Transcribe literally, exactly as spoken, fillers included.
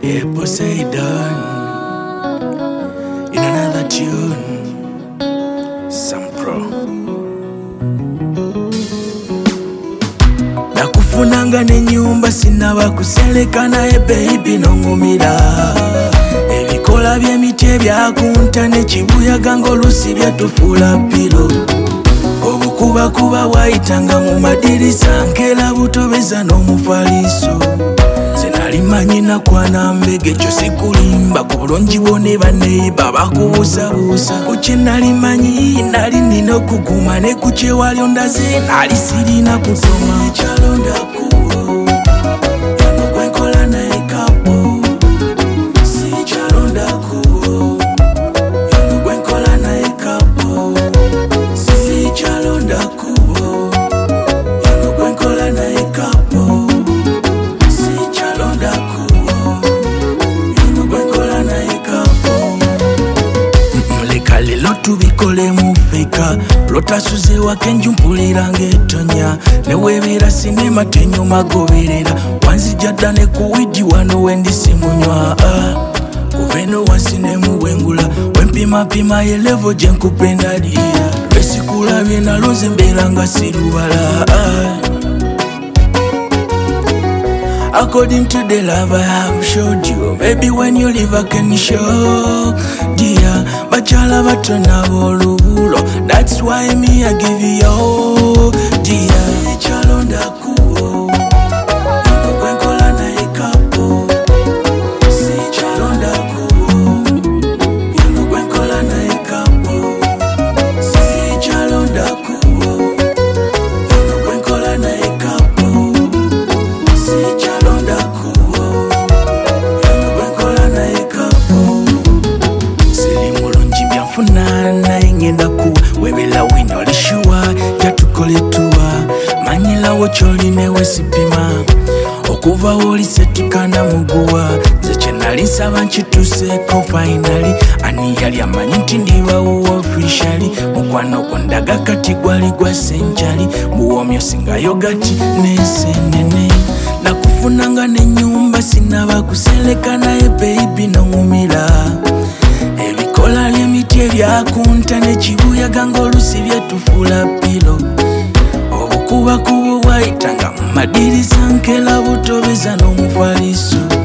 Yeah, Poseidon in another tune. Some pro. Nakufunanga nenyumba sinaba kuseleka naye baby nongumira. Ebikola by'emiti ebyakunta nekibuyaga ng'olusi byatufuula piro. Obukuba kuba wayitanga mu madirisa nkera butobeza n'omufaliso. Sinalimanyi nakwana mbege ekyo sikulimba ku bulungi bwone baneiba bakubuusabuusa. Ku kye nalimanyi nali nina okuguma ne ku kye wali ondaze nali sirina kusoma. Sikyalonda kubo yano gwenkola naye kapo. Sikyalonda kubo yano gwenkola naye kapo. Sikyalonda kubo yano gwenkola naye kapo. Lelo tubikole mu feka lotasuze wakenju mpulira ng'etonya newebeera sinema tenyuma goberera wanzija dda ne kuwidi wano wendisi munywa kuva eno wansi ne muwengula wempimapima yelevo gye nkupenda liya lwesikulabye naloze mbeera nga sirubala. According to the love I have showed you, maybe when you leave I can show, dear. Bachala batona bolubulo, that's why me I give you all, dear. Sikyalonda kubo, yano gwenkola naye kapo. Sikyalonda kubo, yano gwenkola naye kapo. Sikyalonda kubo, yano gwenkola naye kapo. Sikyalonda kubo, yano gwenkola naye kapo. Siri mulungi byanfuna naye ngenda kuwa webera wino lishuwa jatukoletuwa manyirawo kyolina wesipima okuva wolisetukana muguwa nze kye nali nsaba nkituseeko finally ani yali amanyi nti ndibawo officially mukwano gwo ndaga kati gwali gwa senjali muwomyo singayo gati n'ensenene. Nakufunanga nenyumba sinaba kuseleka naye baby nongumira. Ebikola by'emiti ebyakunta nekibuyaga ng'olusi byetufuula piro. Obukuba kubo bwayitanga mu madirisa nkera butobeza n'omufaliso.